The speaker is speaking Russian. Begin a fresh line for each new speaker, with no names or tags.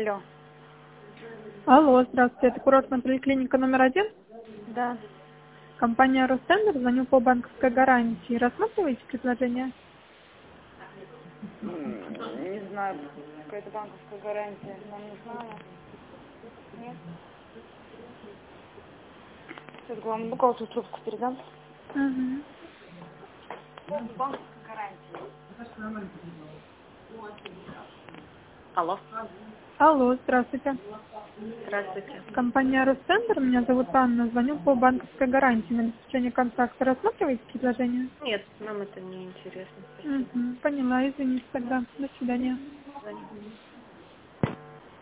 Алло.
Алло, здравствуйте, это курортная поликлиника номер 1.
Да.
Компания Ростендер, звоню по банковской гарантии. Рассматриваете предложение?
Не знаю, какая-то банковская гарантия. Нам не знаю. Нет. Сейчас к вам бухгалтеру трубку передам.
Угу.
Банковская гарантия. Алло.
Алло, здравствуйте.
Здравствуйте.
Компания Ростендер, меня зовут Анна, звоню по банковской гарантии на обеспечение контракта. Рассматриваете предложение?
Нет, нам это не интересно. Спасибо.
Угу. Поняла, извините тогда. До свидания.
До свидания.